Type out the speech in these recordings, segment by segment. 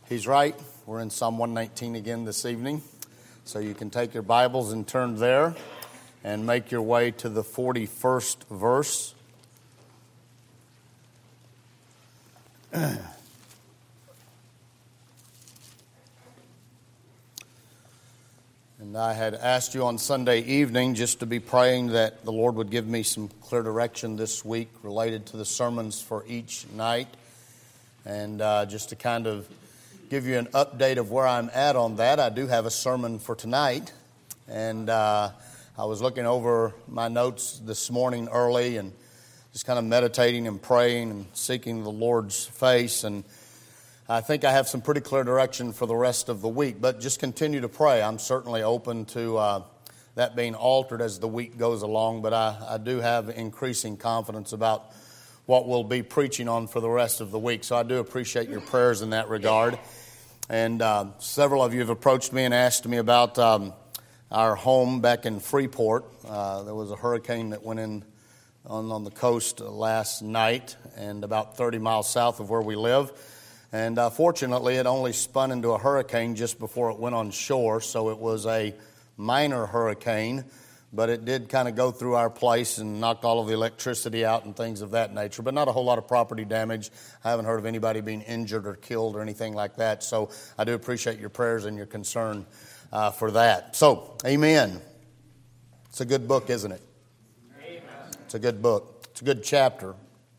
He's right. We're in Psalm 119 again this evening. So you can take your Bibles and turn there and make your way to the 41st verse. And I had asked you on Sunday evening just to be praying that the Lord would give me some clear direction this week related to the sermons for each night. And just to kind of give you an update of where I'm at on that, I do have a sermon for tonight. And I was looking over my notes this morning early and just kind of meditating and praying and seeking the Lord's face. And I think I have some pretty clear direction for the rest of the week. But just continue to pray. I'm certainly open to that being altered as the week goes along. But I do have increasing confidence about what we'll be preaching on for the rest of the week. So I do appreciate your prayers in that regard. And several of you have approached me and asked me about our home back in Freeport. There was a hurricane that went in on the coast last night and about 30 miles south of where we live. And fortunately, it only spun into a hurricane just before it went on shore, so it was a minor hurricane. But it did kind of go through our place and knocked all of the electricity out and things of that nature. But not a whole lot of property damage. I haven't heard of anybody being injured or killed or anything like that. So I do appreciate your prayers and your concern for that. So, amen. It's a good book, isn't it? Amen. It's a good book. It's a good chapter.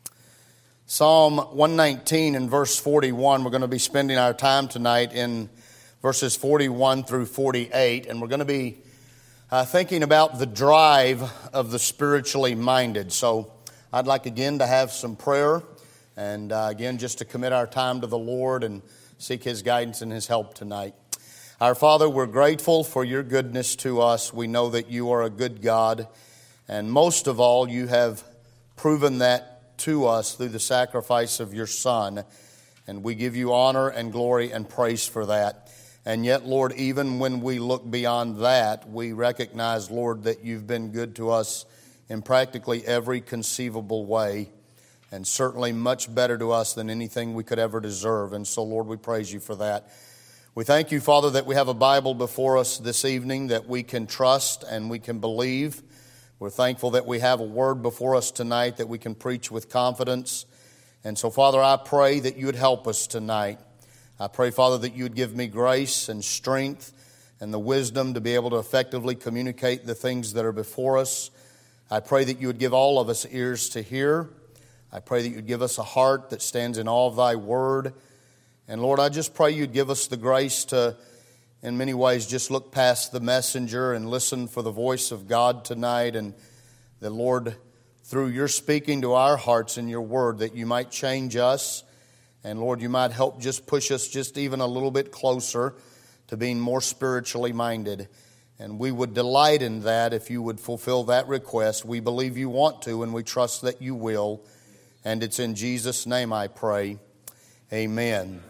Psalm 119 and verse 41. We're going to be spending our time tonight in verses 41 through 48. And we're going to be thinking about the drive of the spiritually minded. So I'd like again to have some prayer and again just to commit our time to the Lord and seek His guidance and His help tonight. Our Father, we're grateful for your goodness to us. We know that you are a good God, and most of all, you have proven that to us through the sacrifice of your Son, and we give you honor and glory and praise for that. And yet, Lord, even when we look beyond that, we recognize, Lord, that you've been good to us in practically every conceivable way, and certainly much better to us than anything we could ever deserve. And so, Lord, we praise you for that. We thank you, Father, that we have a Bible before us this evening that we can trust and we can believe. We're thankful that we have a word before us tonight that we can preach with confidence. And so, Father, I pray that you would help us tonight. I pray, Father, that you would give me grace and strength and the wisdom to be able to effectively communicate the things that are before us. I pray that you would give all of us ears to hear. I pray that you'd give us a heart that stands in awe of thy word. And Lord, I just pray you'd give us the grace to, in many ways, just look past the messenger and listen for the voice of God tonight. And that, Lord, through your speaking to our hearts in your word, that you might change us. And Lord, you might help just push us just even a little bit closer to being more spiritually minded. And we would delight in that if you would fulfill that request. We believe you want to, and we trust that you will. And it's in Jesus' name I pray. Amen.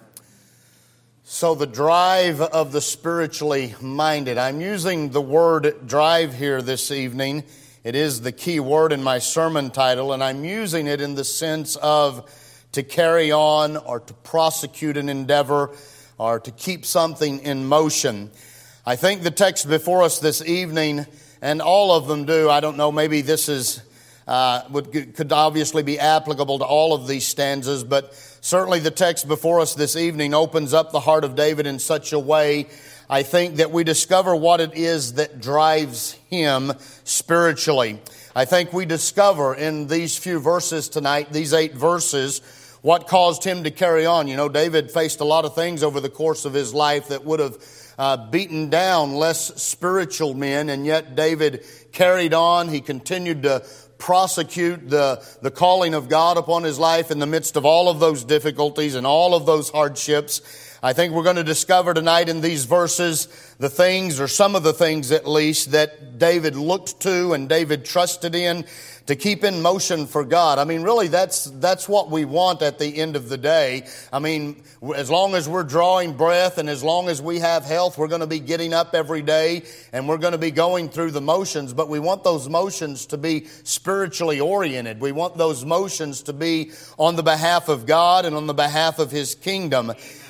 So the drive of the spiritually minded. I'm using the word drive here this evening. It is the key word in my sermon title, and I'm using it in the sense of to carry on or to prosecute an endeavor or to keep something in motion. I think the text before us this evening, and all of them do, I don't know, maybe this is could obviously be applicable to all of these stanzas, but certainly the text before us this evening opens up the heart of David in such a way, I think, that we discover what it is that drives him spiritually. I think we discover in these few verses tonight, these 8 verses, what caused him to carry on. You know, David faced a lot of things over the course of his life that would have beaten down less spiritual men, and yet David carried on. He continued to prosecute the calling of God upon his life in the midst of all of those difficulties and all of those hardships. I think we're going to discover tonight in these verses the things, or some of the things at least, that David looked to and David trusted in to keep in motion for God. I mean, really, that's what we want at the end of the day. I mean, as long as we're drawing breath and as long as we have health, we're going to be getting up every day and we're going to be going through the motions. But we want those motions to be spiritually oriented. We want those motions to be on the behalf of God and on the behalf of His kingdom.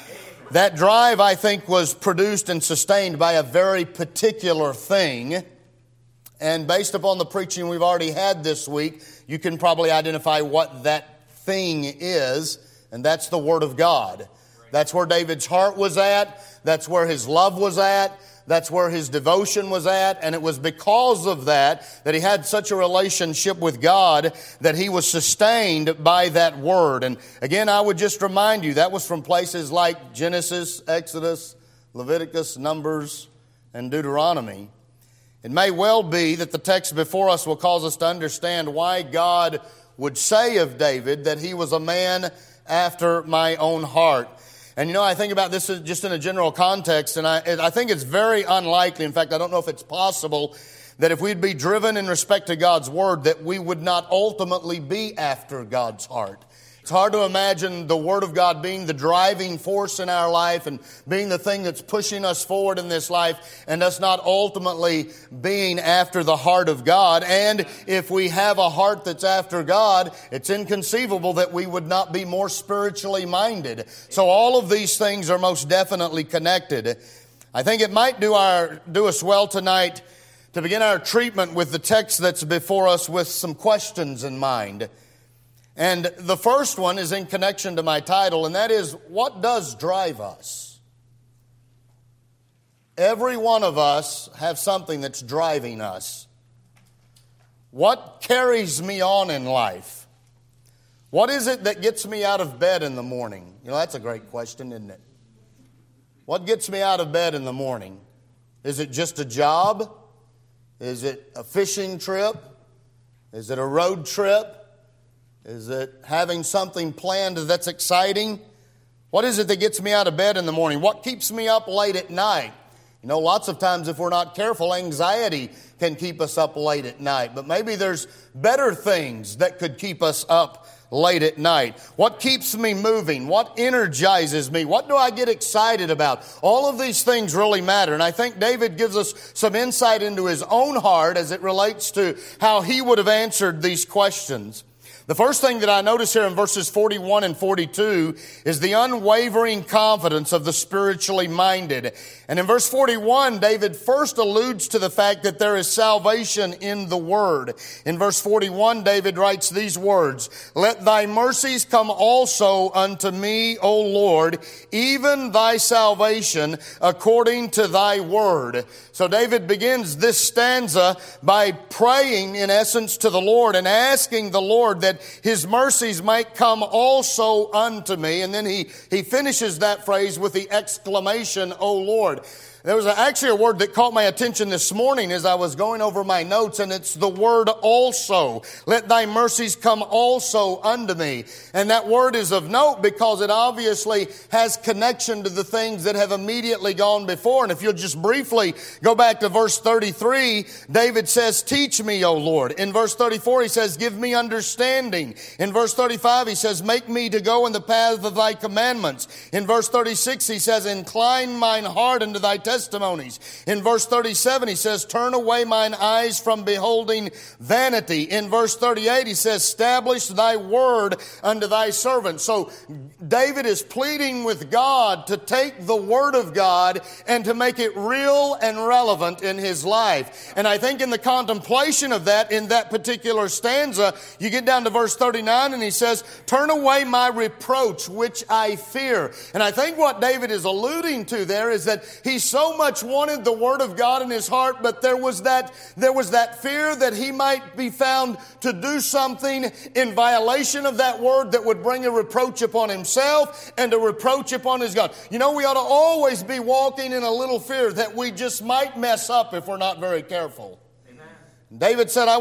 That drive, I think, was produced and sustained by a very particular thing. And based upon the preaching we've already had this week, you can probably identify what that thing is, and that's the Word of God. That's where David's heart was at. That's where his love was at. That's where his devotion was at. And it was because of that he had such a relationship with God that he was sustained by that Word. And again, I would just remind you, that was from places like Genesis, Exodus, Leviticus, Numbers, and Deuteronomy. It may well be that the text before us will cause us to understand why God would say of David that he was a man after my own heart. And I think about this just in a general context, and I think it's very unlikely, in fact, I don't know if it's possible, that if we'd be driven in respect to God's Word, that we would not ultimately be after God's heart. It's hard to imagine the Word of God being the driving force in our life and being the thing that's pushing us forward in this life and us not ultimately being after the heart of God. And if we have a heart that's after God, it's inconceivable that we would not be more spiritually minded. So all of these things are most definitely connected. I think it might do us well tonight to begin our treatment with the text that's before us with some questions in mind. And the first one is in connection to my title, and that is, what does drive us? Every one of us have something that's driving us. What carries me on in life? What is it that gets me out of bed in the morning? That's a great question, isn't it? What gets me out of bed in the morning? Is it just a job? Is it a fishing trip? Is it a road trip? Is it having something planned that's exciting? What is it that gets me out of bed in the morning? What keeps me up late at night? Lots of times if we're not careful, anxiety can keep us up late at night. But maybe there's better things that could keep us up late at night. What keeps me moving? What energizes me? What do I get excited about? All of these things really matter. And I think David gives us some insight into his own heart as it relates to how he would have answered these questions. The first thing that I notice here in verses 41 and 42 is the unwavering confidence of the spiritually minded. And in verse 41, David first alludes to the fact that there is salvation in the Word. In verse 41, David writes these words, "Let thy mercies come also unto me, O Lord, even thy salvation according to thy word." So David begins this stanza by praying, in essence, to the Lord and asking the Lord that his mercies might come also unto me. And then he finishes that phrase with the exclamation, "O Lord." There was actually a word that caught my attention this morning as I was going over my notes, and it's the word also. Let thy mercies come also unto me. And that word is of note because it obviously has connection to the things that have immediately gone before. And if you'll just briefly go back to verse 33, David says, "Teach me, O Lord." In verse 34, he says, "Give me understanding." In verse 35, he says, "Make me to go in the path of thy commandments." In verse 36, he says, "Incline mine heart unto thy testimonies." In verse 37, he says, "Turn away mine eyes from beholding vanity." In verse 38, he says, "Establish thy word unto thy servant." So David is pleading with God to take the word of God and to make it real and relevant in his life. And I think in the contemplation of that, in that particular stanza, you get down to verse 39 and he says, "Turn away my reproach, which I fear." And I think what David is alluding to there is that he so much wanted the word of God in his heart, but there was that fear that he might be found to do something in violation of that word that would bring a reproach upon himself and a reproach upon his God. We ought to always be walking in a little fear that we just might mess up if we're not very careful. Amen. David said, I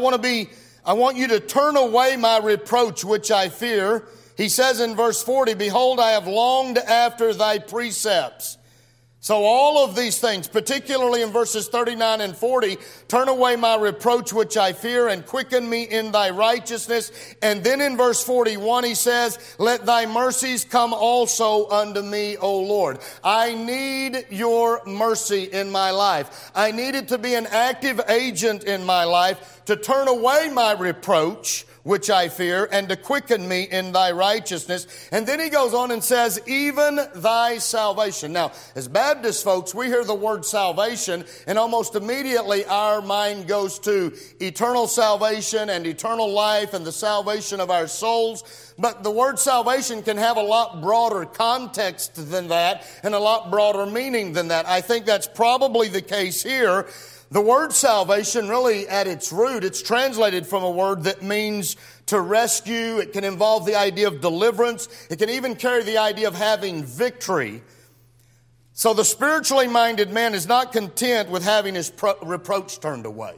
want you to turn away my reproach, which I fear. He says in verse 40, "Behold, I have longed after thy precepts." So all of these things, particularly in verses 39 and 40, turn away my reproach which I fear and quicken me in thy righteousness. And then in verse 41 he says, "Let thy mercies come also unto me, O Lord." I need your mercy in my life. I need it to be an active agent in my life to turn away my reproach which I fear, and to quicken me in thy righteousness. And then he goes on and says, even thy salvation. Now, as Baptist folks, we hear the word salvation, and almost immediately our mind goes to eternal salvation and eternal life and the salvation of our souls. But the word salvation can have a lot broader context than that and a lot broader meaning than that. I think that's probably the case here. The word salvation really at its root, it's translated from a word that means to rescue. It can involve the idea of deliverance. It can even carry the idea of having victory. So the spiritually minded man is not content with having his reproach turned away.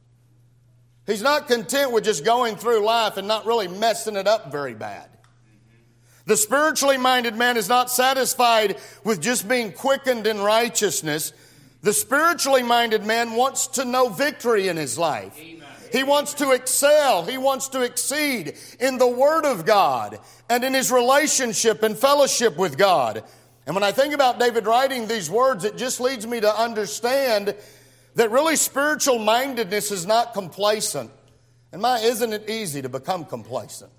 He's not content with just going through life and not really messing it up very bad. The spiritually minded man is not satisfied with just being quickened in righteousness. The spiritually minded man wants to know victory in his life. Amen. He wants to excel. He wants to exceed in the Word of God and in his relationship and fellowship with God. And when I think about David writing these words, it just leads me to understand that really spiritual mindedness is not complacent. And isn't it easy to become complacent?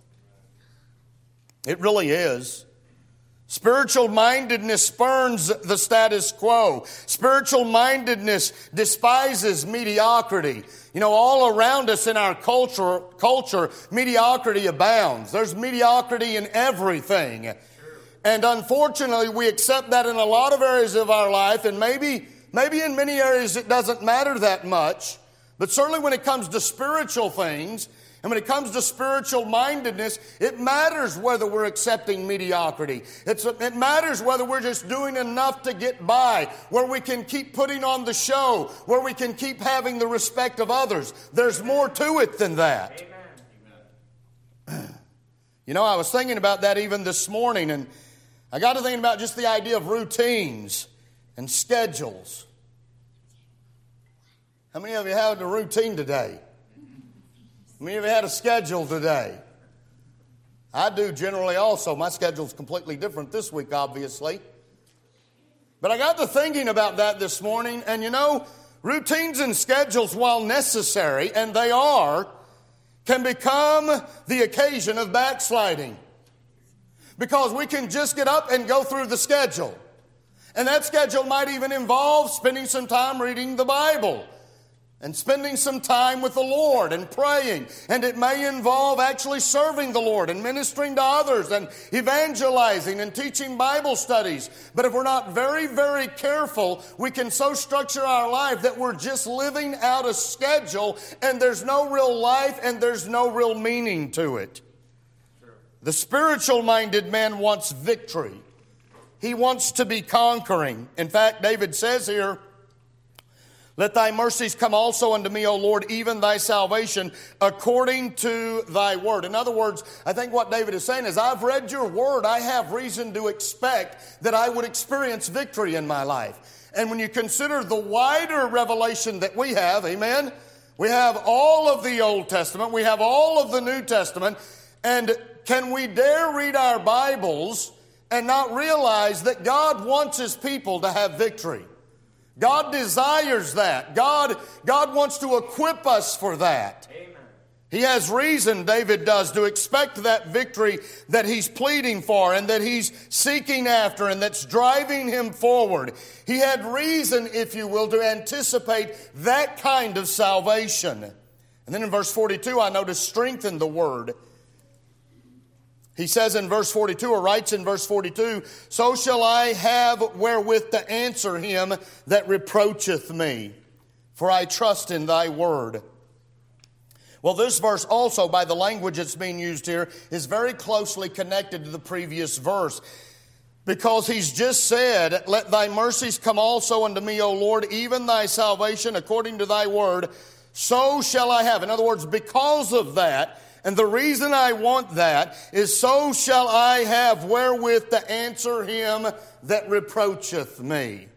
It really is. Spiritual mindedness spurns the status quo. Spiritual mindedness despises mediocrity. You know, all around us in our culture, mediocrity abounds. There's mediocrity in everything. And unfortunately, we accept that in a lot of areas of our life, and maybe in many areas it doesn't matter that much. But certainly when it comes to spiritual things, and when it comes to spiritual mindedness, it matters whether we're accepting mediocrity. It matters whether we're just doing enough to get by, where we can keep putting on the show, where we can keep having the respect of others. There's more to it than that. Amen. You know, I was thinking about that even this morning, and I got to thinking about just the idea of routines and schedules. How many of you had a routine today? How many of you had a schedule today? I do generally also. My schedule's completely different this week, obviously. But I got to thinking about that this morning, and you know, routines and schedules, while necessary, and they are, can become the occasion of backsliding. Because we can just get up and go through the schedule. And that schedule might even involve spending some time reading the Bible and spending some time with the Lord and praying. And it may involve actually serving the Lord and ministering to others and evangelizing and teaching Bible studies. But if we're not very, very careful, we can so structure our life that we're just living out a schedule and there's no real life and there's no real meaning to it. The spiritual-minded man wants victory. He wants to be conquering. In fact, David says here, let thy mercies come also unto me, O Lord, even thy salvation, according to thy word. In other words, I think what David is saying is, I've read your word. I have reason to expect that I would experience victory in my life. And when you consider the wider revelation that we have, amen, we have all of the Old Testament, we have all of the New Testament, and can we dare read our Bibles and not realize that God wants His people to have victory? God desires that. God wants to equip us for that. Amen. He has reason, David does, to expect that victory that he's pleading for and that he's seeking after and that's driving him forward. He had reason, if you will, to anticipate that kind of salvation. And then in verse 42, I notice strengthen the word. He says in verse 42, or writes in verse 42, so shall I have wherewith to answer him that reproacheth me, for I trust in thy word. Well, this verse also, by the language that's being used here, is very closely connected to the previous verse. Because he's just said, let thy mercies come also unto me, O Lord, even thy salvation according to thy word, so shall I have. In other words, because of that, and the reason I want that is so shall I have wherewith to answer him that reproacheth me.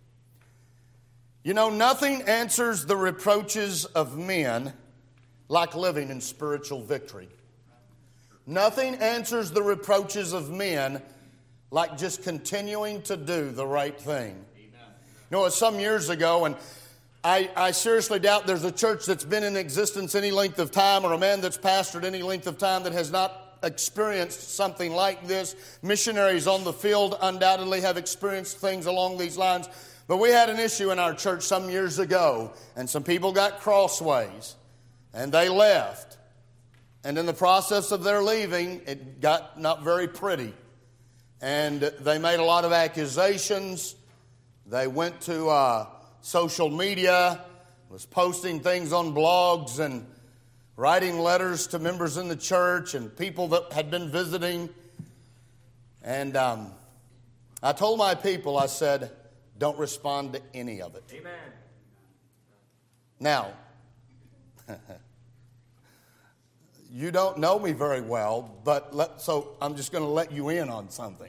You know, nothing answers the reproaches of men like living in spiritual victory. Nothing answers the reproaches of men like just continuing to do the right thing. You know, it was some years ago, and I seriously doubt there's a church that's been in existence any length of time or a man that's pastored any length of time that has not experienced something like this. Missionaries on the field undoubtedly have experienced things along these lines. But we had an issue in our church some years ago, and some people got crossways, and they left. And in the process of their leaving, it got not very pretty. And they made a lot of accusations. They went to social media, was posting things on blogs and writing letters to members in the church and people that had been visiting. And I told my people, I said, don't respond to any of it. Amen. Now, you don't know me very well, so I'm just going to let you in on something.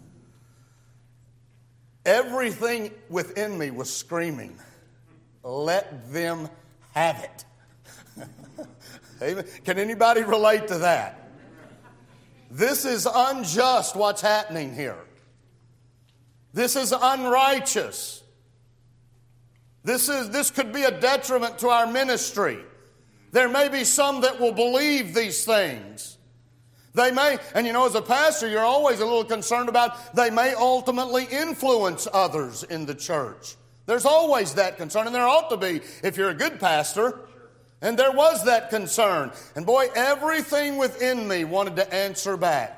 Everything within me was screaming, let them have it. Amen. Can anybody relate to that? This is unjust what's happening here. This is unrighteous. This could be a detriment to our ministry. There may be some that will believe these things. They may, and as a pastor, you're always a little concerned about they may ultimately influence others in the church. There's always that concern, and there ought to be if you're a good pastor. And there was that concern. And boy, everything within me wanted to answer back.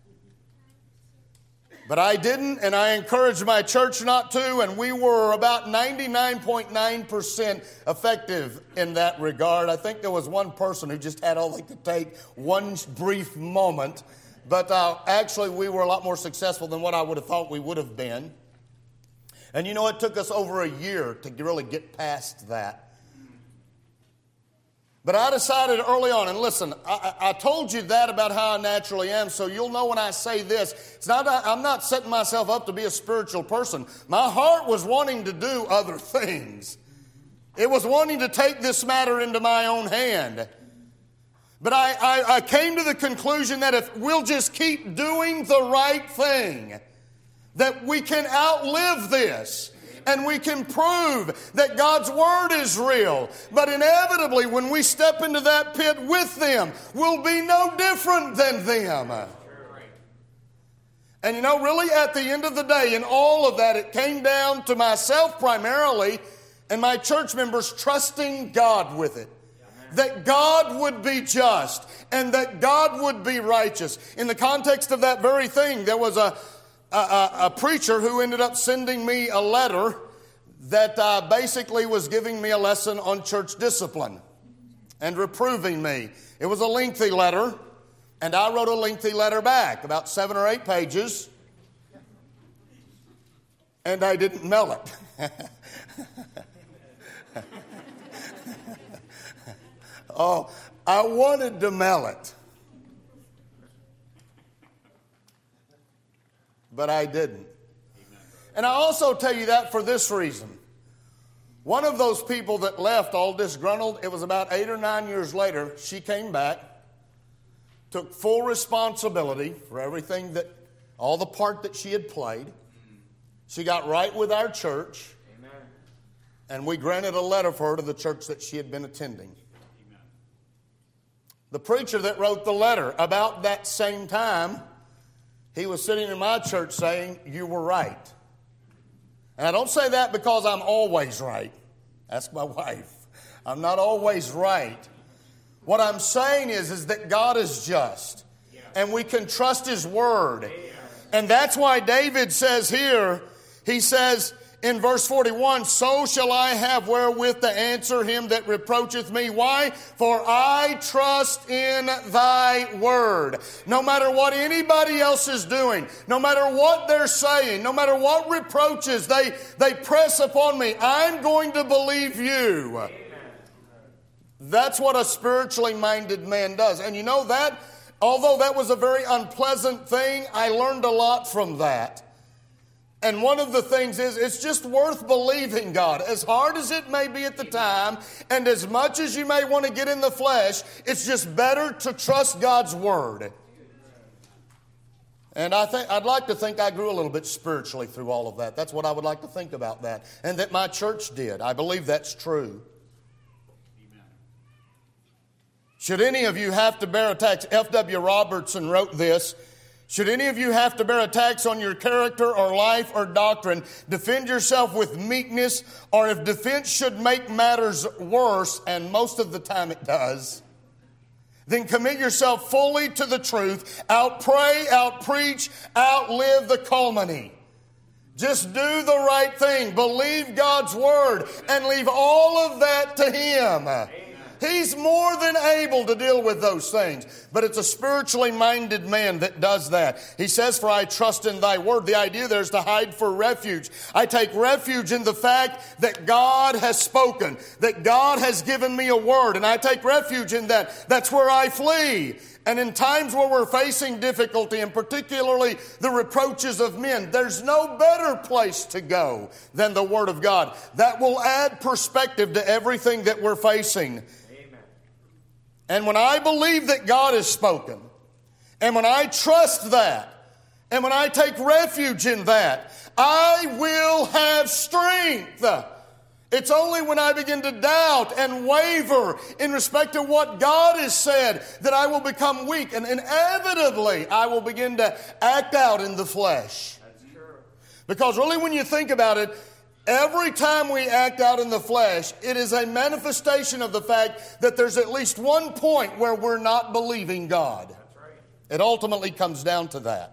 But I didn't, and I encouraged my church not to, and we were about 99.9% effective in that regard. I think there was one person who just had all they could take, one brief moment. But actually, we were a lot more successful than what I would have thought we would have been. And it took us over a year to really get past that. But I decided early on, and listen, I told you that about how I naturally am, so you'll know when I say this. I'm not setting myself up to be a spiritual person. My heart was wanting to do other things. It was wanting to take this matter into my own hand. But I came to the conclusion that if we'll just keep doing the right thing, that we can outlive this. And we can prove that God's Word is real. But inevitably, when we step into that pit with them, we'll be no different than them. And really at the end of the day, in all of that, it came down to myself primarily and my church members trusting God with it. That God would be just and that God would be righteous. In the context of that very thing, there was a preacher who ended up sending me a letter that basically was giving me a lesson on church discipline and reproving me. It was a lengthy letter, and I wrote a lengthy letter back, about 7 or 8 pages, and I didn't mail it. Oh, I wanted to mail it. But I didn't. And I also tell you that for this reason. One of those people that left all disgruntled, it was about 8 or 9 years later, she came back, took full responsibility for everything all the part that she had played. She got right with our church. Amen. And we granted a letter for her to the church that she had been attending. Amen. The preacher that wrote the letter, about that same time, he was sitting in my church saying, you were right. And I don't say that because I'm always right. Ask my wife. I'm not always right. What I'm saying is that God is just. And we can trust His Word. And that's why David says here, he says in verse 41, so shall I have wherewith to answer him that reproacheth me. Why? For I trust in thy word. No matter what anybody else is doing, no matter what they're saying, no matter what reproaches they press upon me, I'm going to believe you. Amen. That's what a spiritually minded man does. And that, although that was a very unpleasant thing, I learned a lot from that. And one of the things is, it's just worth believing God. As hard as it may be at the time, and as much as you may want to get in the flesh, it's just better to trust God's Word. And I'd like to think I grew a little bit spiritually through all of that. That's what I would like to think about that. And that my church did. I believe that's true. Amen. Should any of you have to bear attacks, F.W. Robertson wrote this, should any of you have to bear attacks on your character or life or doctrine, defend yourself with meekness, or if defense should make matters worse, and most of the time it does, then commit yourself fully to the truth, out-pray, out-preach, outlive the calumny. Just do the right thing, believe God's word, and leave all of that to Him. Amen. He's more than able to deal with those things. But it's a spiritually minded man that does that. He says, for I trust in thy word. The idea there is to hide for refuge. I take refuge in the fact that God has spoken, that God has given me a word, and I take refuge in that. That's where I flee. And in times where we're facing difficulty, and particularly the reproaches of men, there's no better place to go than the Word of God. That will add perspective to everything that we're facing. And when I believe that God has spoken, and when I trust that, and when I take refuge in that, I will have strength. It's only when I begin to doubt and waver in respect to what God has said that I will become weak, and inevitably I will begin to act out in the flesh. That's true. Because really when you think about it, every time we act out in the flesh, it is a manifestation of the fact that there's at least one point where we're not believing God. That's right. It ultimately comes down to that.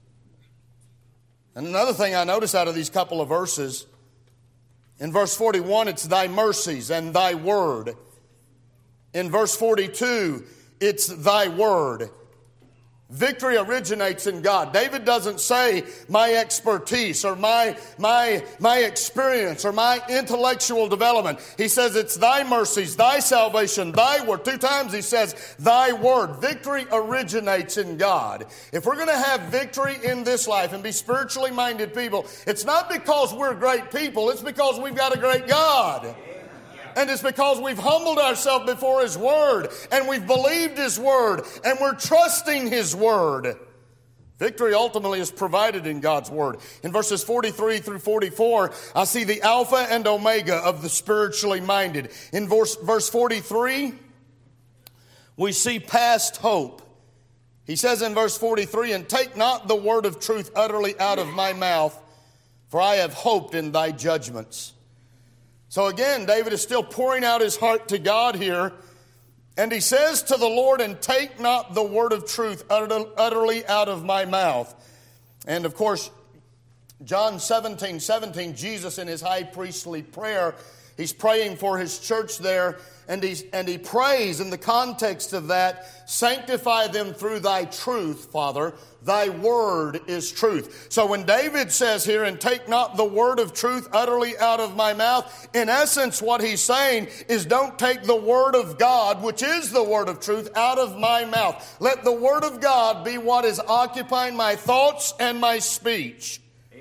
And another thing I notice out of these couple of verses, in verse 41, it's thy mercies and thy word. In verse 42, it's thy word. Victory originates in God. David doesn't say my expertise or my experience or my intellectual development. He says it's thy mercies, thy salvation, thy word. 2 times he says thy word. Victory originates in God. If we're going to have victory in this life and be spiritually minded people, it's not because we're great people. It's because we've got a great God. And it's because we've humbled ourselves before His Word, and we've believed His Word, and we're trusting His Word. Victory ultimately is provided in God's Word. In verses 43 through 44, I see the Alpha and Omega of the spiritually minded. In verse 43, we see past hope. He says in verse 43, and take not the word of truth utterly out of my mouth, for I have hoped in thy judgments. So again, David is still pouring out his heart to God here. And he says to the Lord, and take not the word of truth utterly out of my mouth. And of course, John 17:17, Jesus in his high priestly prayer, he's praying for his church there. And he prays in the context of that, sanctify them through thy truth, Father. Thy word is truth. So when David says here, and take not the word of truth utterly out of my mouth, in essence what he's saying is don't take the word of God, which is the word of truth, out of my mouth. Let the word of God be what is occupying my thoughts and my speech.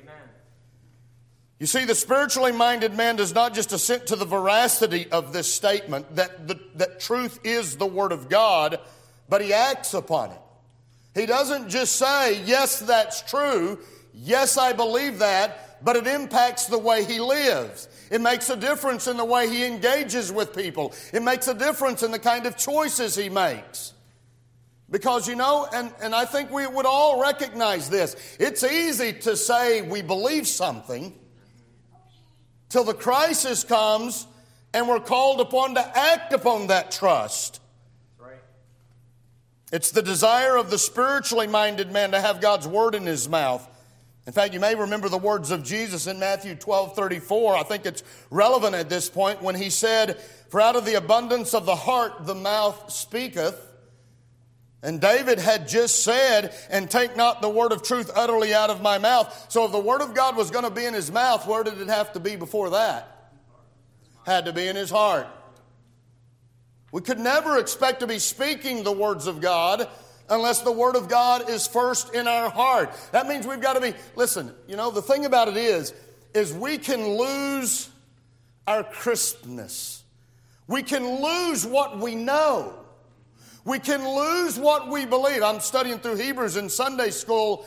You see, the spiritually minded man does not just assent to the veracity of this statement, that truth is the Word of God, but he acts upon it. He doesn't just say, yes, that's true, yes, I believe that, but it impacts the way he lives. It makes a difference in the way he engages with people. It makes a difference in the kind of choices he makes. Because, you know, and I think we would all recognize this, it's easy to say we believe something till the crisis comes and we're called upon to act upon that trust. That's right. It's the desire of the spiritually minded man to have God's word in his mouth. In fact, you may remember the words of Jesus in Matthew 12:34. I think it's relevant at this point when he said, for out of the abundance of the heart the mouth speaketh. And David had just said, and take not the word of truth utterly out of my mouth. So if the word of God was going to be in his mouth, where did it have to be before that? Had to be in his heart. We could never expect to be speaking the words of God unless the word of God is first in our heart. That means we've got to be, listen, you know, the thing about it is we can lose our crispness. We can lose what we know. We can lose what we believe. I'm studying through Hebrews in Sunday school,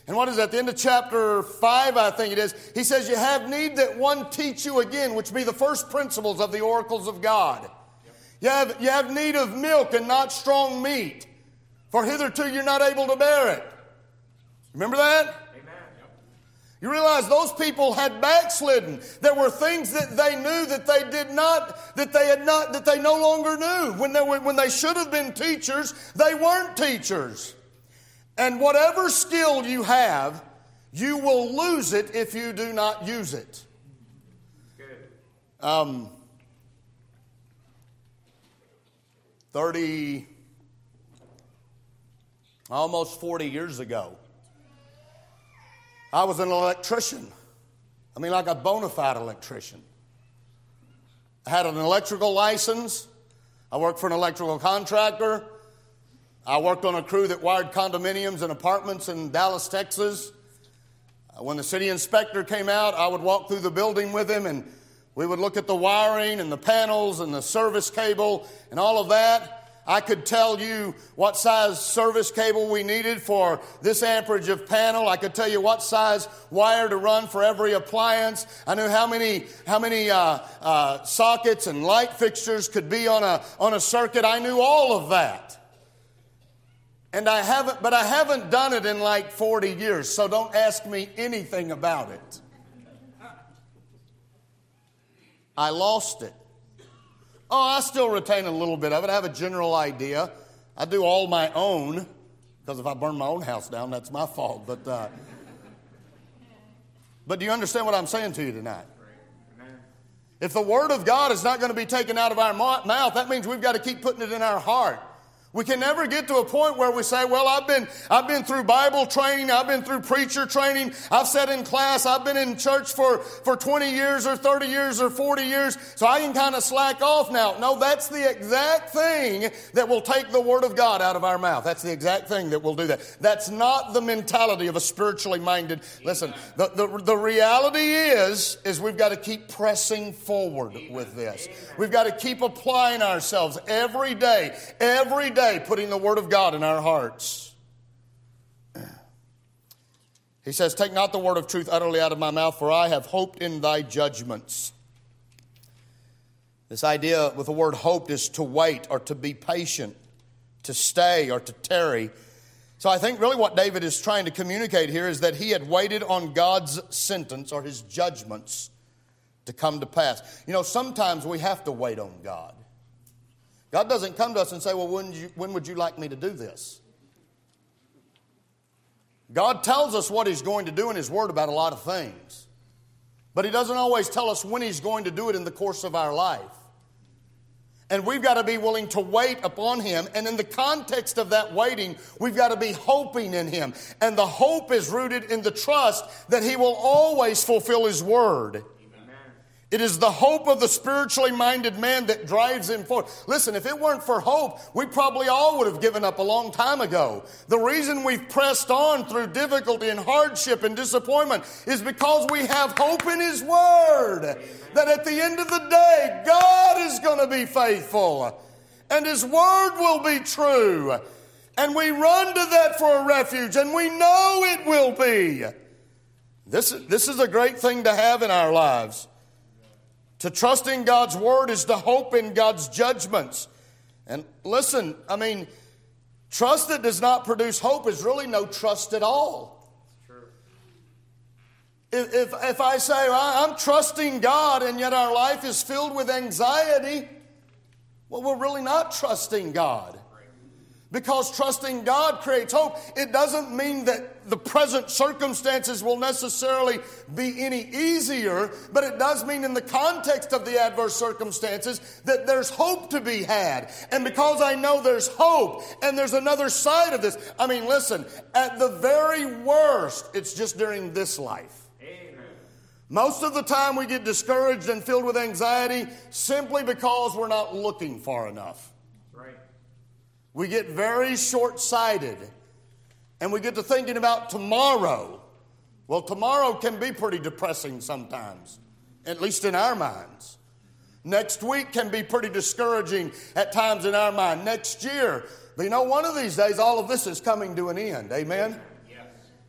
And what is that? At the end of chapter 5, I think it is, he says, you have need that one teach you again, which be the first principles of the oracles of God. You have need of milk and not strong meat, for hitherto you're not able to bear it. Remember that? Amen. You realize those people had backslidden. There were things that they knew that they did not, that they no longer knew. When they should have been teachers, they weren't teachers. And whatever skill you have, you will lose it if you do not use it. Good. 30, almost 40 years ago, I was an electrician. I mean, like a bona fide electrician. I had an electrical license. I worked for an electrical contractor. I worked on a crew that wired condominiums and apartments in Dallas, Texas. When the city inspector came out, I would walk through the building with him, and we would look at the wiring and the panels and the service cable and all of that. I could tell you what size service cable we needed for this amperage of panel. I could tell you what size wire to run for every appliance. I knew how many sockets and light fixtures could be on a circuit. I knew all of that. And I haven't done it in like 40 years, so don't ask me anything about it. I lost it. Oh, I still retain a little bit of it. I have a general idea. I do all my own, because if I burn my own house down, that's my fault. But do you understand what I'm saying to you tonight? If the Word of God is not going to be taken out of our mouth, that means we've got to keep putting it in our heart. We can never get to a point where we say, well, I've been through Bible training, I've been through preacher training, I've sat in class, I've been in church for 20 years or 30 years or 40 years, so I can kind of slack off now. No, that's the exact thing that will take the Word of God out of our mouth. That's the exact thing that will do that. That's not the mentality of a spiritually minded. Listen, the reality is we've got to keep pressing forward with this. We've got to keep applying ourselves every day, putting the Word of God in our hearts. He says, take not the word of truth utterly out of my mouth, for I have hoped in thy judgments. This idea with the word hoped is to wait or to be patient, to stay or to tarry. So I think really what David is trying to communicate here is that he had waited on God's sentence or his judgments to come to pass. You know, sometimes we have to wait on God. God doesn't come to us and say, well, when would you like me to do this? God tells us what He's going to do in His Word about a lot of things. But He doesn't always tell us when He's going to do it in the course of our life. And we've got to be willing to wait upon Him. And in the context of that waiting, we've got to be hoping in Him. And the hope is rooted in the trust that He will always fulfill His Word. It is the hope of the spiritually minded man that drives him forward. Listen, if it weren't for hope, we probably all would have given up a long time ago. The reason we've pressed on through difficulty and hardship and disappointment is because we have hope in His Word. That at the end of the day, God is going to be faithful. And His Word will be true. And we run to that for a refuge. And we know it will be. This is a great thing to have in our lives. To trust in God's Word is to hope in God's judgments. And listen, I mean, trust that does not produce hope is really no trust at all. True. If I say, well, I'm trusting God, and yet our life is filled with anxiety, well, we're really not trusting God. Because trusting God creates hope. It doesn't mean that the present circumstances will necessarily be any easier, but it does mean in the context of the adverse circumstances that there's hope to be had. And because I know there's hope and there's another side of this, I mean, listen, at the very worst, it's just during this life. Amen. Most of the time we get discouraged and filled with anxiety simply because we're not looking far enough. We get very short-sighted, and we get to thinking about tomorrow. Well, tomorrow can be pretty depressing sometimes, at least in our minds. Next week can be pretty discouraging at times in our mind. Next year, but you know, one of these days, all of this is coming to an end. Amen? Yes.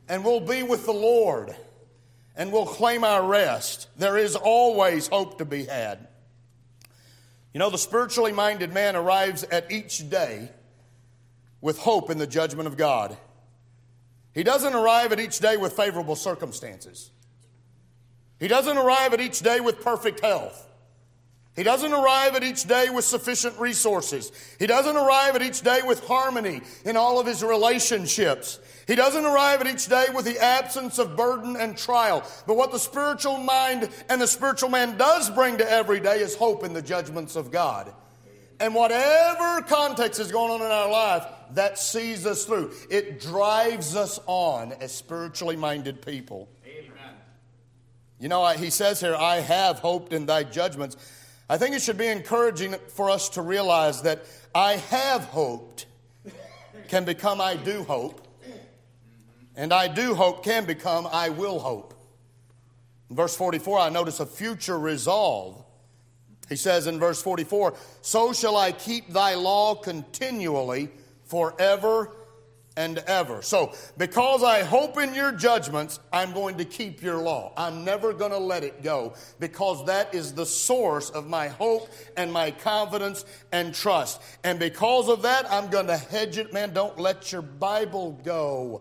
and we'll be with the Lord and we'll claim our rest. There is always hope to be had. You know, the spiritually minded man arrives at each day with hope in the judgment of God. He doesn't arrive at each day with favorable circumstances. He doesn't arrive at each day with perfect health. He doesn't arrive at each day with sufficient resources. He doesn't arrive at each day with harmony in all of his relationships. He doesn't arrive at each day with the absence of burden and trial. But what the spiritual mind and the spiritual man does bring to every day is hope in the judgments of God. And whatever context is going on in our life, that sees us through. It drives us on as spiritually minded people. Amen. You know, he says here, I have hoped in thy judgments. I think it should be encouraging for us to realize that I have hoped can become I do hope. And I do hope can become I will hope. In verse 44, I notice a future resolve. He says in verse 44, so shall I keep thy law continually forever and ever. So, because I hope in your judgments, I'm going to keep your law. I'm never going to let it go, because that is the source of my hope and my confidence and trust. And because of that, I'm going to hedge it. Man, don't let your Bible go.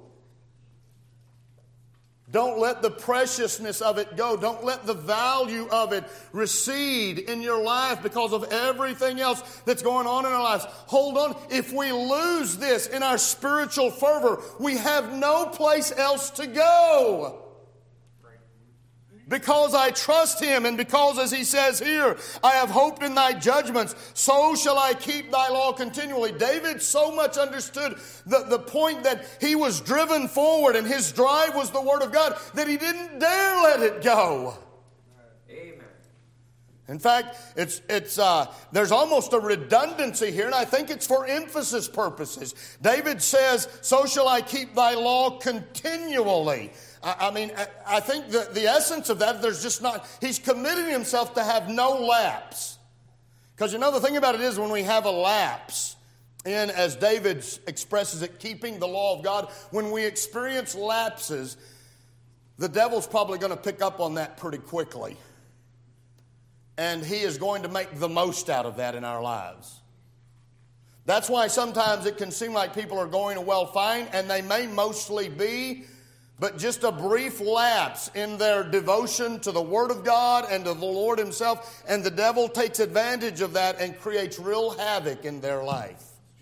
Don't let the preciousness of it go. Don't let the value of it recede in your life because of everything else that's going on in our lives. Hold on. If we lose this in our spiritual fervor, we have no place else to go. Because I trust him, and because, as he says here, I have hoped in thy judgments, so shall I keep thy law continually. David so much understood the point that he was driven forward and his drive was the word of God that he didn't dare let it go. Amen. In fact, there's almost a redundancy here, and I think it's for emphasis purposes. David says, so shall I keep thy law continually. I think the essence of that, he's committing himself to have no lapse. Because you know, the thing about it is, when we have a lapse in, as David expresses it, keeping the law of God, when we experience lapses, the devil's probably going to pick up on that pretty quickly. And he is going to make the most out of that in our lives. That's why sometimes it can seem like people are going well fine, and they may mostly be, but just a brief lapse in their devotion to the Word of God and to the Lord himself, and the devil takes advantage of that and creates real havoc in their life.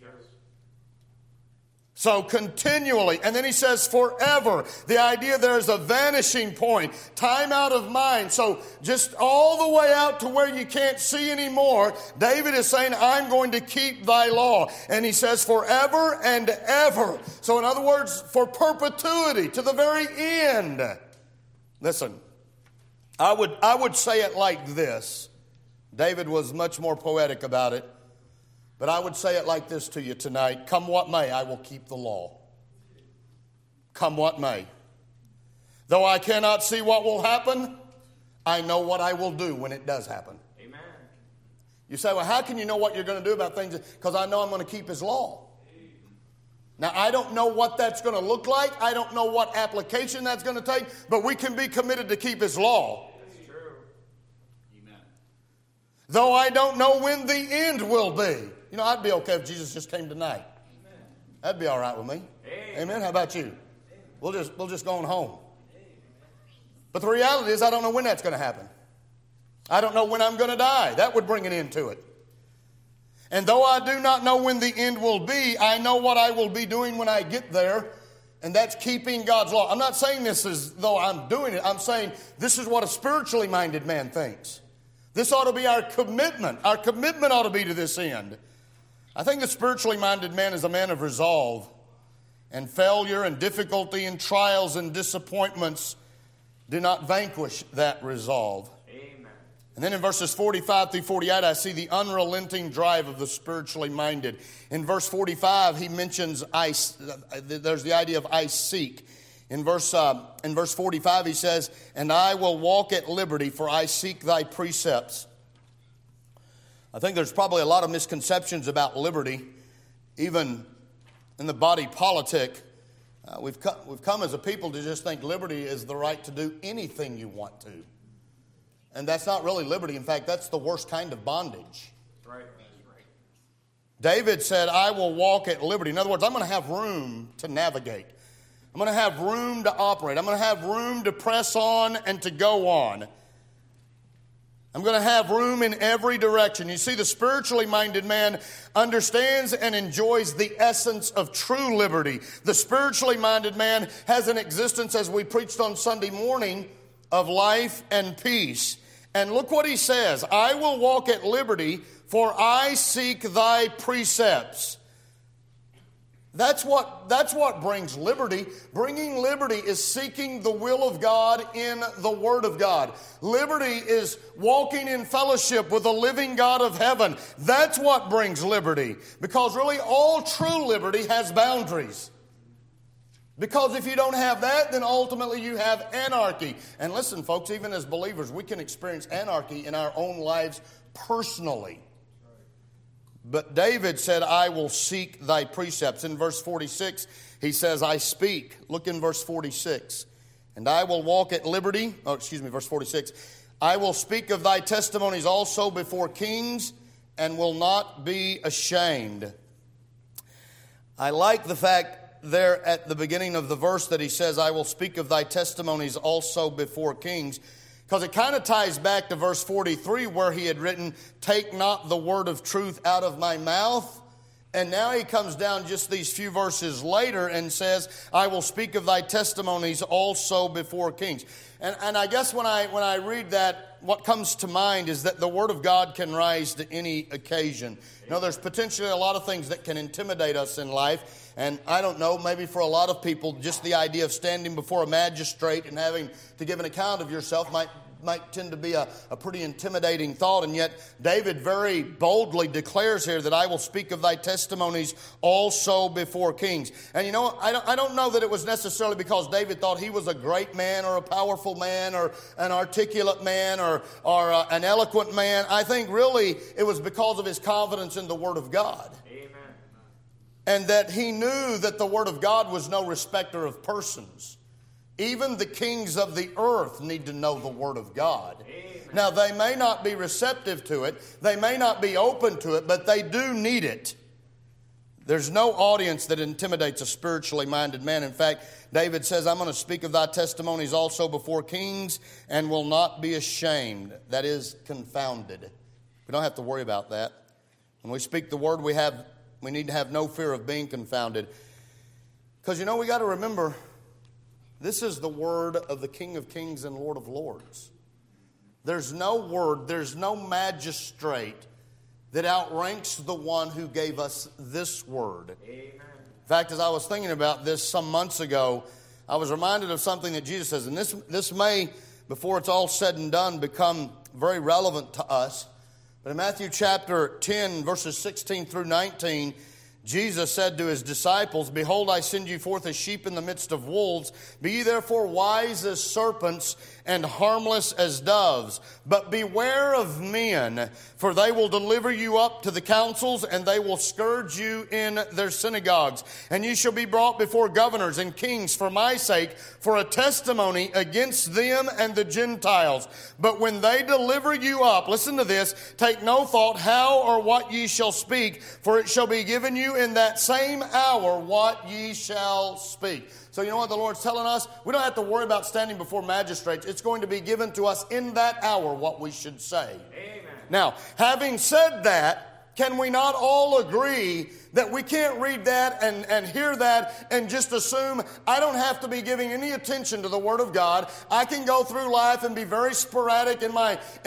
So continually, and then he says forever. The idea there is a vanishing point, time out of mind. So just all the way out to where you can't see anymore, David is saying, I'm going to keep thy law. And he says forever and ever. So in other words, for perpetuity, to the very end. Listen, I would say it like this. David was much more poetic about it. But I would say it like this to you tonight. Come what may, I will keep the law. Come what may. Though I cannot see what will happen, I know what I will do when it does happen. Amen. You say, well, how can you know what you're going to do about things? Because I know I'm going to keep his law. Now, I don't know what that's going to look like. I don't know what application that's going to take. But we can be committed to keep his law. That's true. Amen. Though I don't know when the end will be. You know, I'd be okay if Jesus just came tonight. Amen. That'd be all right with me. Amen. How about you? We'll just go on home. But the reality is, I don't know when that's going to happen. I don't know when I'm going to die. That would bring an end to it. And though I do not know when the end will be, I know what I will be doing when I get there, and that's keeping God's law. I'm not saying this as though I'm doing it. I'm saying this is what a spiritually minded man thinks. This ought to be our commitment. Our commitment ought to be to this end. I think the spiritually minded man is a man of resolve, and failure and difficulty and trials and disappointments do not vanquish that resolve. Amen. And then in verses 45 through 48, I see the unrelenting drive of the spiritually minded. In verse 45, he mentions there's the idea of I seek. In verse 45, he says, and I will walk at liberty, for I seek thy precepts. I think there's probably a lot of misconceptions about liberty, even in the body politic. We've come as a people to just think liberty is the right to do anything you want to. And that's not really liberty. In fact, that's the worst kind of bondage. Right. David said, I will walk at liberty. In other words, I'm going to have room to navigate. I'm going to have room to operate. I'm going to have room to press on and to go on. I'm going to have room in every direction. You see, the spiritually minded man understands and enjoys the essence of true liberty. The spiritually minded man has an existence, as we preached on Sunday morning, of life and peace. And look what he says, I will walk at liberty, for I seek thy precepts. That's what brings liberty. Bringing liberty is seeking the will of God in the Word of God. Liberty is walking in fellowship with the living God of heaven. That's what brings liberty. Because really all true liberty has boundaries. Because if you don't have that, then ultimately you have anarchy. And listen, folks, even as believers, we can experience anarchy in our own lives personally. But David said, I will seek thy precepts. In verse 46, he says, I speak. Look in verse 46. And I will walk at liberty. Verse 46. I will speak of thy testimonies also before kings and will not be ashamed. I like the fact there at the beginning of the verse that he says, I will speak of thy testimonies also before kings. Because it kind of ties back to verse 43 where he had written, take not the word of truth out of my mouth. And now he comes down just these few verses later and says, I will speak of thy testimonies also before kings. And I guess when I read that, what comes to mind is that the word of God can rise to any occasion. You know, there's potentially a lot of things that can intimidate us in life. And I don't know, maybe for a lot of people, just the idea of standing before a magistrate and having to give an account of yourself might tend to be a pretty intimidating thought. And yet David very boldly declares here that I will speak of thy testimonies also before kings. And you know, I don't know that it was necessarily because David thought he was a great man or a powerful man or an articulate man or an eloquent man. I think really it was because of his confidence in the Word of God. And that he knew that the Word of God was no respecter of persons. Even the kings of the earth need to know the Word of God. Amen. Now, they may not be receptive to it. They may not be open to it, but they do need it. There's no audience that intimidates a spiritually minded man. In fact, David says, I'm going to speak of thy testimonies also before kings and will not be ashamed. That is, confounded. We don't have to worry about that. When we speak the Word, we need to have no fear of being confounded. Because, you know, we got to remember, this is the word of the King of Kings and Lord of Lords. There's no word, there's no magistrate that outranks the one who gave us this word. Amen. In fact, as I was thinking about this some months ago, I was reminded of something that Jesus says, and this may, before it's all said and done, become very relevant to us. But in Matthew chapter 10, verses 16 through 19, Jesus said to his disciples, behold, I send you forth as sheep in the midst of wolves. Be ye therefore wise as serpents and harmless as doves. But beware of men, for they will deliver you up to the councils, and they will scourge you in their synagogues. And you shall be brought before governors and kings for my sake, for a testimony against them and the Gentiles. But when they deliver you up, listen to this, take no thought how or what ye shall speak, for it shall be given you in that same hour what ye shall speak. So you know what the Lord's telling us? We don't have to worry about standing before magistrates. It's going to be given to us in that hour what we should say. Amen. Now, having said that, can we not all agree that we can't read that and hear that and just assume I don't have to be giving any attention to the Word of God? I can go through life and be very sporadic in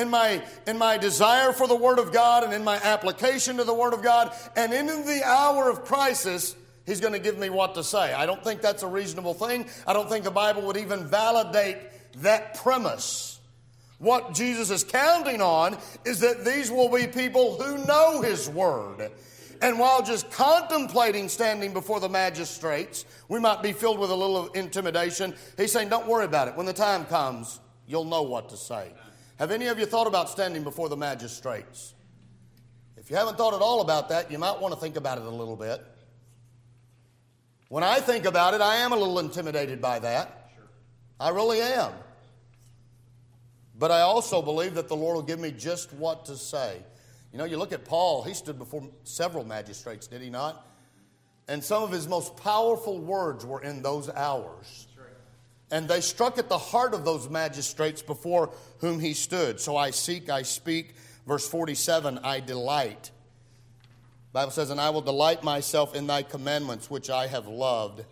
my desire for the Word of God and in my application to the Word of God. And in the hour of crisis, He's going to give me what to say. I don't think that's a reasonable thing. I don't think the Bible would even validate that premise. What Jesus is counting on is that these will be people who know His Word. And while just contemplating standing before the magistrates, we might be filled with a little intimidation. He's saying, don't worry about it. When the time comes, you'll know what to say. Have any of you thought about standing before the magistrates? If you haven't thought at all about that, you might want to think about it a little bit. When I think about it, I am a little intimidated by that. Sure. I really am. But I also believe that the Lord will give me just what to say. You know, you look at Paul, he stood before several magistrates, did he not? And some of his most powerful words were in those hours. That's right. And they struck at the heart of those magistrates before whom he stood. So I seek, I speak. Verse 47, I delight. The Bible says, and I will delight myself in thy commandments, which I have loved.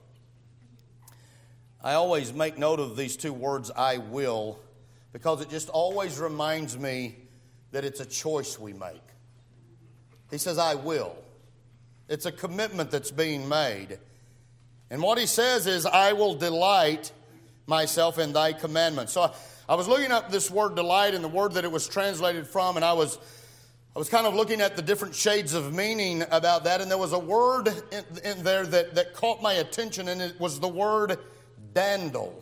I always make note of these two words, I will, because it just always reminds me that it's a choice we make. He says, I will. It's a commitment that's being made. And what he says is, I will delight myself in thy commandments. So I was looking up this word delight and the word that it was translated from, and I was kind of looking at the different shades of meaning about that, and there was a word in there that caught my attention, and it was the word dandle.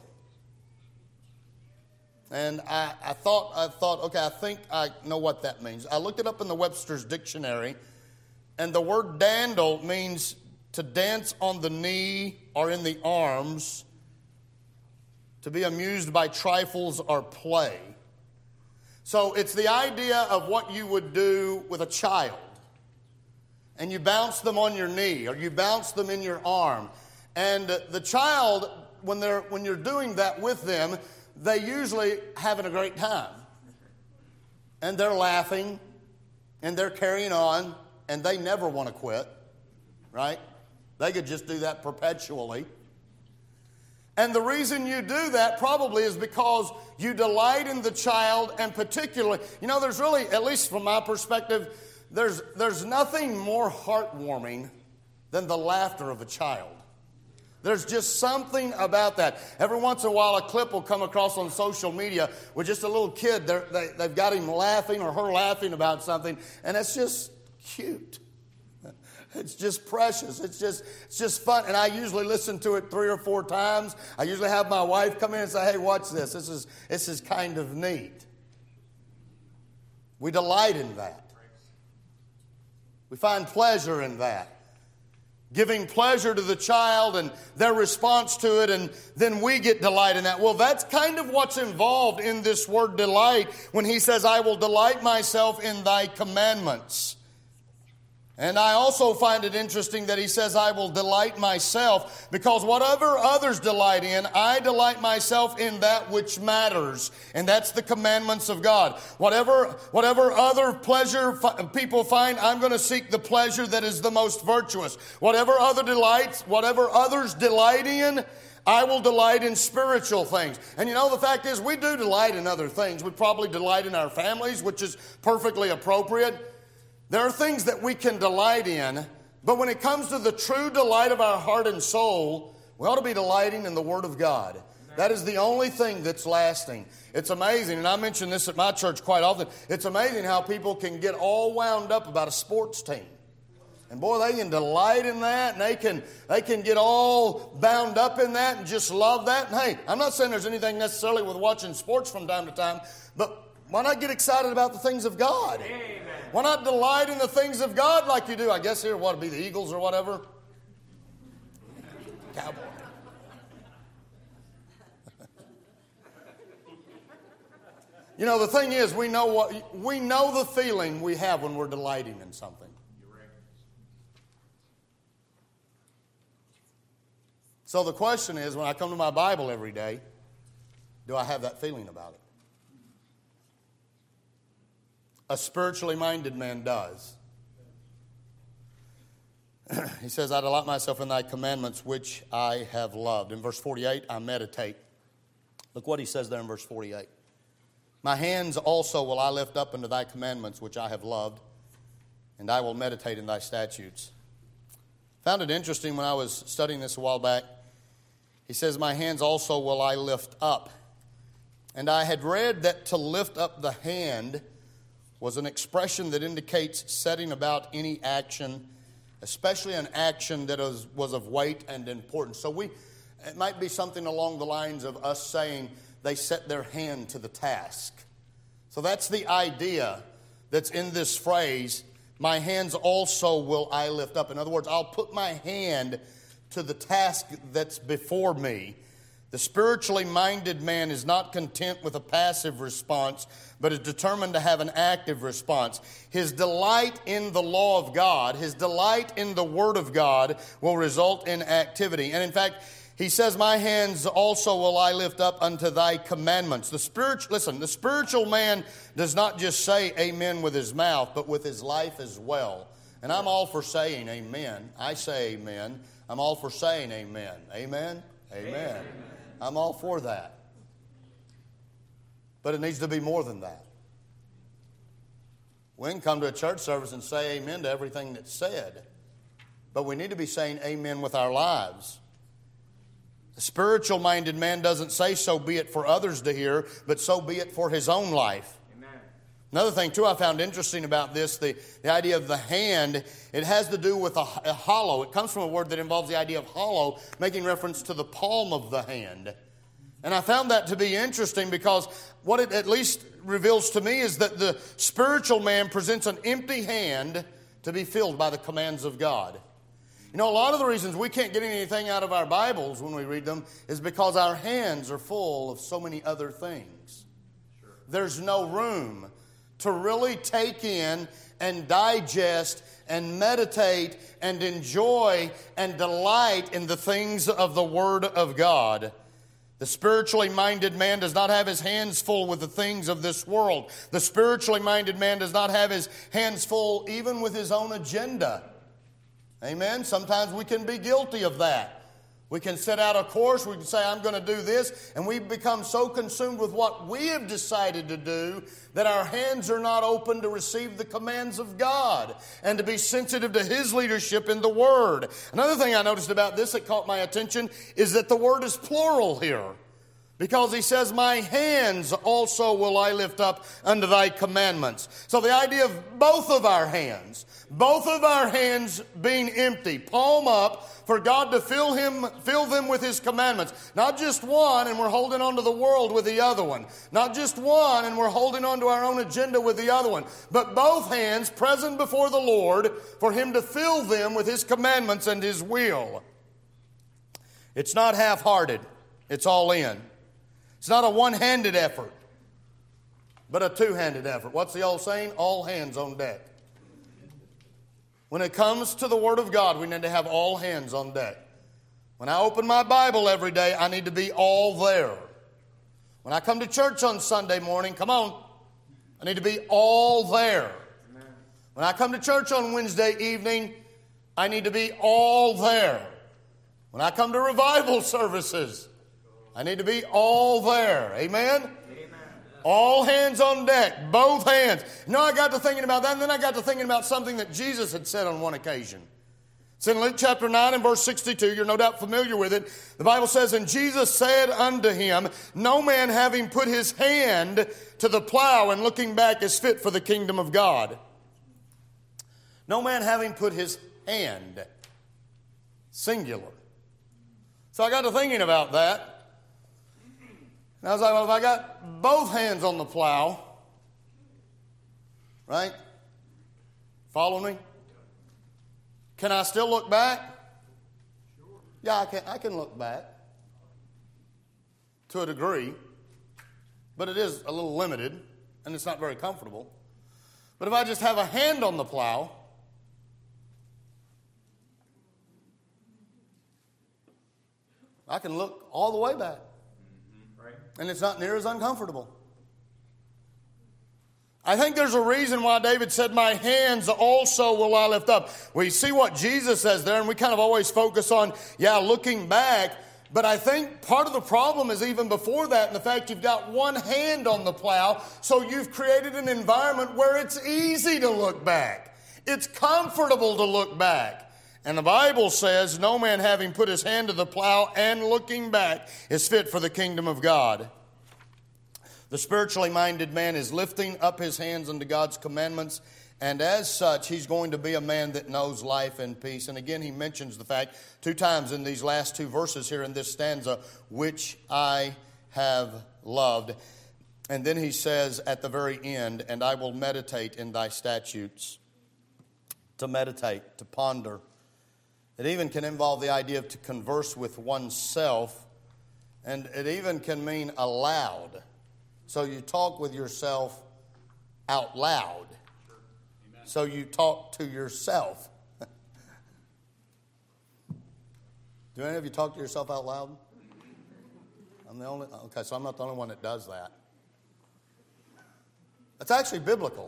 And I thought, okay, I think I know what that means. I looked it up in the Webster's Dictionary, and the word dandle means to dance on the knee or in the arms, to be amused by trifles or play. So it's the idea of what you would do with a child. And you bounce them on your knee or you bounce them in your arm. And the child, when you're doing that with them, they usually having a great time. And they're laughing and they're carrying on and they never want to quit, right? They could just do that perpetually. And the reason you do that probably is because you delight in the child, and particularly, you know, there's really, at least from my perspective, there's nothing more heartwarming than the laughter of a child. There's just something about that. Every once in a while, a clip will come across on social media with just a little kid. They've got him laughing or her laughing about something, and it's just cute. It's just precious. It's just fun. And I usually listen to it 3 or 4 times. I usually have my wife come in and say, hey, watch this. This is kind of neat. We delight in that. We find pleasure in that. Giving pleasure to the child and their response to it, and then we get delight in that. Well, that's kind of what's involved in this word delight when he says, I will delight myself in thy commandments. And I also find it interesting that he says, I will delight myself, because whatever others delight in, I delight myself in that which matters. And that's the commandments of God. Whatever other pleasure people find, I'm going to seek the pleasure that is the most virtuous. Whatever others delight in, I will delight in spiritual things. And you know, the fact is, we do delight in other things. We probably delight in our families, which is perfectly appropriate. There are things that we can delight in, but when it comes to the true delight of our heart and soul, we ought to be delighting in the Word of God. That is the only thing that's lasting. It's amazing, and I mention this at my church quite often, it's amazing how people can get all wound up about a sports team. And boy, they can delight in that, and they can get all bound up in that and just love that. And hey, I'm not saying there's anything necessarily with watching sports from time to time, but why not get excited about the things of God? Amen. Why not delight in the things of God like you do? I guess here, what would be the Eagles or whatever? Cowboy. You know, the thing is, we know the feeling we have when we're delighting in something. So the question is, when I come to my Bible every day, do I have that feeling about it? A spiritually minded man does. He says, I delight myself in thy commandments, which I have loved. In verse 48, I meditate. Look what he says there in verse 48. My hands also will I lift up unto thy commandments, which I have loved, and I will meditate in thy statutes. Found it interesting when I was studying this a while back. He says, my hands also will I lift up. And I had read that to lift up the hand was an expression that indicates setting about any action, especially an action that was of weight and importance. So it might be something along the lines of us saying they set their hand to the task. So that's the idea that's in this phrase, my hands also will I lift up. In other words, I'll put my hand to the task that's before me. The spiritually minded man is not content with a passive response, but is determined to have an active response. His delight in the law of God, his delight in the Word of God will result in activity. And in fact, he says, my hands also will I lift up unto thy commandments. The spiritual man does not just say amen with his mouth, but with his life as well. And I'm all for saying amen. I say amen. I'm all for saying amen. Amen? Amen. I'm all for that. But it needs to be more than that. We can come to a church service and say amen to everything that's said. But we need to be saying amen with our lives. A spiritual-minded man doesn't say so be it for others to hear, but so be it for his own life. Another thing, too, I found interesting about this, the idea of the hand, it has to do with a hollow. It comes from a word that involves the idea of hollow, making reference to the palm of the hand. And I found that to be interesting because what it at least reveals to me is that the spiritual man presents an empty hand to be filled by the commands of God. You know, a lot of the reasons we can't get anything out of our Bibles when we read them is because our hands are full of so many other things. Sure. There's no room to really take in and digest and meditate and enjoy and delight in the things of the Word of God. The spiritually minded man does not have his hands full with the things of this world. The spiritually minded man does not have his hands full even with his own agenda. Amen? Sometimes we can be guilty of that. We can set out a course, we can say, I'm going to do this, and we become so consumed with what we have decided to do that our hands are not open to receive the commands of God and to be sensitive to His leadership in the Word. Another thing I noticed about this that caught my attention is that the word is plural here. Because he says, my hands also will I lift up unto thy commandments. So the idea of both of our hands being empty, palm up, for God to fill them with His commandments. Not just one and we're holding on to the world with the other one. Not just one and we're holding on to our own agenda with the other one. But both hands present before the Lord for Him to fill them with His commandments and His will. It's not half-hearted. It's all in. It's not a one-handed effort, but a two-handed effort. What's the old saying? All hands on deck. When it comes to the Word of God, we need to have all hands on deck. When I open my Bible every day, I need to be all there. When I come to church on Sunday morning, come on, I need to be all there. Amen. When I come to church on Wednesday evening, I need to be all there. When I come to revival services, I need to be all there. Amen? Amen? All hands on deck. Both hands. You know, I got to thinking about that, and then I got to thinking about something that Jesus had said on one occasion. It's in Luke chapter 9 and verse 62. You're no doubt familiar with it. The Bible says, and Jesus said unto him, no man having put his hand to the plow and looking back is fit for the kingdom of God. No man having put his hand. Singular. So I got to thinking about that. And I was like, well, if I got both hands on the plow, right? Follow me? Can I still look back? Sure. Yeah, I can look back to a degree, but it is a little limited, and it's not very comfortable. But if I just have a hand on the plow, I can look all the way back. And it's not near as uncomfortable. I think there's a reason why David said, my hands also will I lift up. We see what Jesus says there, and we kind of always focus on, looking back. But I think part of the problem is even before that, in the fact you've got one hand on the plow, so you've created an environment where it's easy to look back. It's comfortable to look back. And the Bible says, no man having put his hand to the plow and looking back is fit for the kingdom of God. The spiritually minded man is lifting up his hands unto God's commandments, and as such, he's going to be a man that knows life and peace. And again, he mentions the fact 2 times in these last 2 verses here in this stanza, which I have loved. And then he says at the very end, and I will meditate in thy statutes. To meditate, to ponder. It even can involve the idea of to converse with oneself, and it even can mean aloud. So you talk with yourself out loud. So you talk to yourself. Do any of you talk to yourself out loud? I'm the only. Okay, so I'm not the only one that does that. It's actually biblical.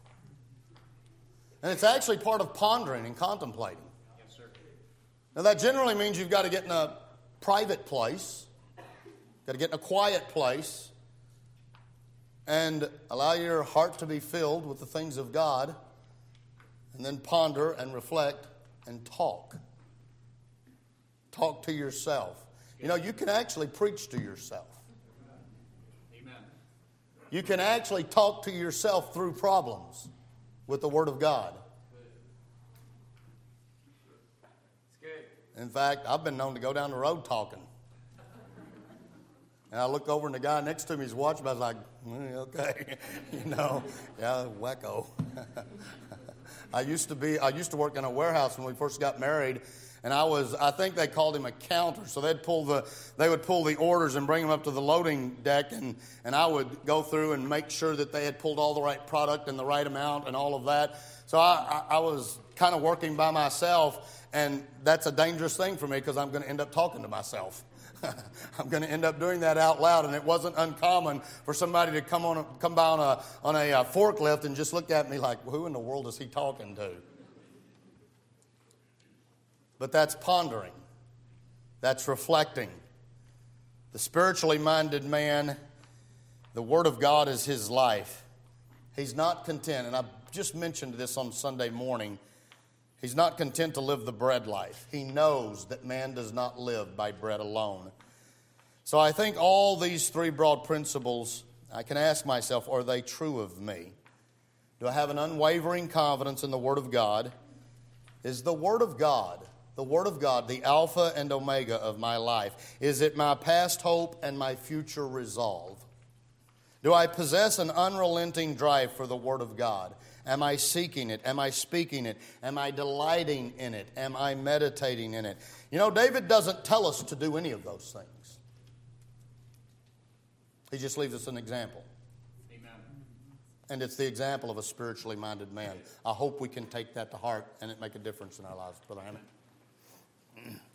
And it's actually part of pondering and contemplating. Yes, sir. Now that generally means you've got to get in a private place, got to get in a quiet place, and allow your heart to be filled with the things of God, and then ponder and reflect and talk. Talk to yourself. You know, you can actually preach to yourself. Amen. You can actually talk to yourself through problems with the Word of God. It's good. In fact, I've been known to go down the road talking. And I look over and the guy next to me is watching. I was like, okay, yeah, wacko. I used to work in a warehouse when we first got married. And I think they called him a counter. So they would pull the orders and bring them up to the loading deck, and I would go through and make sure that they had pulled all the right product and the right amount and all of that. So I was kind of working by myself, and that's a dangerous thing for me because I'm going to end up talking to myself. I'm going to end up doing that out loud, and it wasn't uncommon for somebody to come by on a forklift and just look at me like, who in the world is he talking to? But that's pondering. That's reflecting. The spiritually minded man, the Word of God is his life. He's not content, and I just mentioned this on Sunday morning. He's not content to live the bread life. He knows that man does not live by bread alone. So I think all these three broad principles, I can ask myself, are they true of me? Do I have an unwavering confidence in the Word of God? Is the Word of God the Alpha and Omega of my life? Is it my past hope and my future resolve? Do I possess an unrelenting drive for the Word of God? Am I seeking it? Am I speaking it? Am I delighting in it? Am I meditating in it? You know, David doesn't tell us to do any of those things. He just leaves us an example. Amen. And it's the example of a spiritually minded man. I hope we can take that to heart and it make a difference in our lives, Brother Hammond.